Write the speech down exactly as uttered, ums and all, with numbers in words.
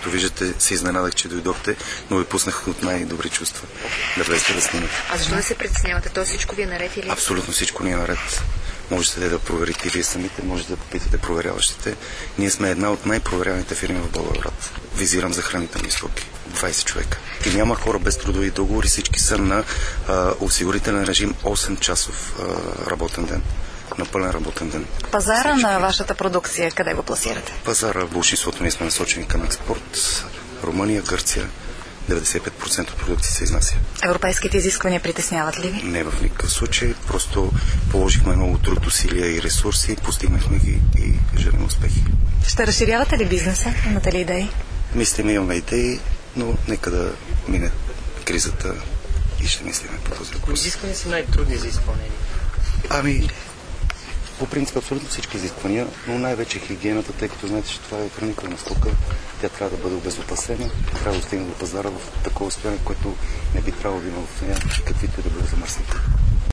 Както виждате, се изненадах, че дойдохте, но ви пуснах от най-добри чувства да влезете да снимате. А защо да се притеснявате? То всичко ви е наред или? Абсолютно всичко ни е наред. Можете да проверите вие самите, можете да попитате проверяващите. Ние сме една от най-проверяваните фирми в Благоевград. Визирам за хранителни стоки. двайсет човека. И няма хора без трудови договори, всички са на а, осигурителен режим осем часов а, работен ден. На пълен работен ден. Пазара всички. На вашата продукция, къде го пласирате? Пазара в большинството ние сме насочени към експорт. Румъния, Гърция. деветдесет и пет процента от продукти се изнася. Европейските изисквания притесняват ли ви? Не в никакъв случай. Просто положихме много труд, усилия и ресурси, постигнахме ги и желим успехи. Ще разширявате ли бизнеса? Имате ли идеи? Мислим, имаме идеи, но нека да мине кризата и ще мислим по този въпрос. Изисквания са най-трудни за изпълнение? Ами, по принцип абсолютно всички изисквания, но най-вече хигиената, тъй като знаете, че това е хранителна стока. Тя трябва да бъде обезопасена, трябва да стигне до пазара в такова състояние, което не би трябвало да има в нея каквито и да бъде замърсители.